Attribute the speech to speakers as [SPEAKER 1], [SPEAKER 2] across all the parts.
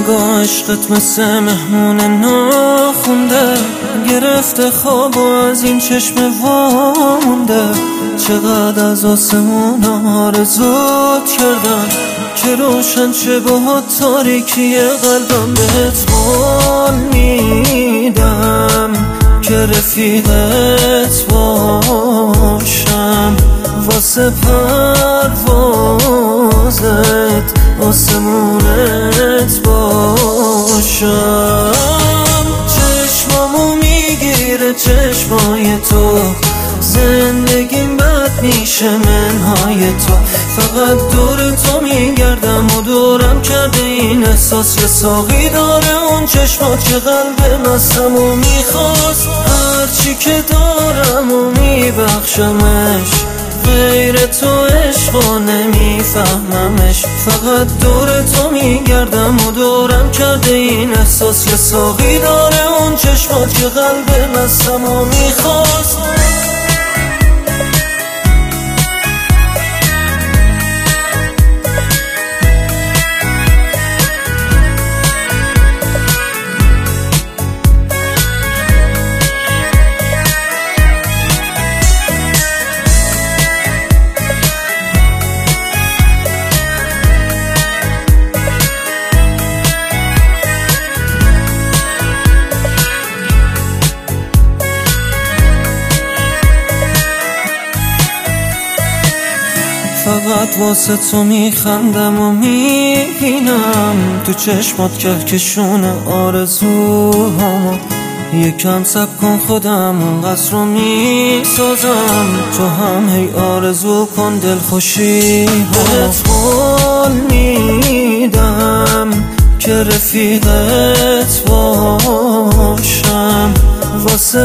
[SPEAKER 1] نگاه عشقت مثل مهمون ناخونده، گرفته خواب و از این چشم وامونده. چقدر از آسمون آرزوت کردم که روشن چه با تاریکی قلبم. بهت قول میدم که رفیقت باشم، واسه پروازت آسمونت باشم. چشمامو میگیره چشمای تو، زندگیم بد میشه منهای تو. فقط دور تو میگردم و دورم کرده این احساس. یه ساقی داره اون چشمات که قلب مستمو میخواست. هرچی که دارم و میبخشمش، غیر تو عشقا نمیفهممش. فقط دور تو میگردم و دورم کرده این احساس. یه ساقی داره اون چشمات که قلب مستمو میخواست. فقط واسه تو میخندم و میبینم تو چشمات کهکشون آرزوهامو. یکم صبر کن خودم اون قصر رو میسازم، تو هم هی آرزو کن دلخوشی. بهت قول میدم که رفیقت باشم، واسه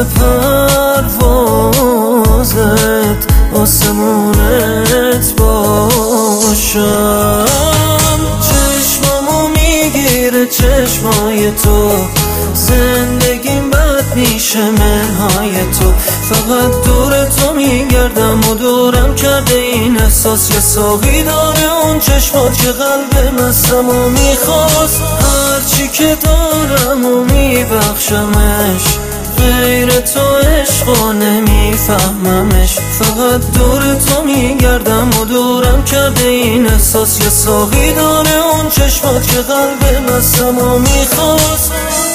[SPEAKER 1] پروازت آسمونت باشم. چشمامو میگیره چشمای تو، زندگیم بد میشه منهای تو. فقط دور تو میگردم و دورم کرده این احساس. یه ساقی داره اون چشمات که قلب مستمو میخواست. هرچی که دارم و میبخشمش، غیر تو عشقا نمیفهممش. فقط دور تو میگردم و دورم کرده این احساس. یه ساقی داره اون چشمات که قلب مستمو میخواست.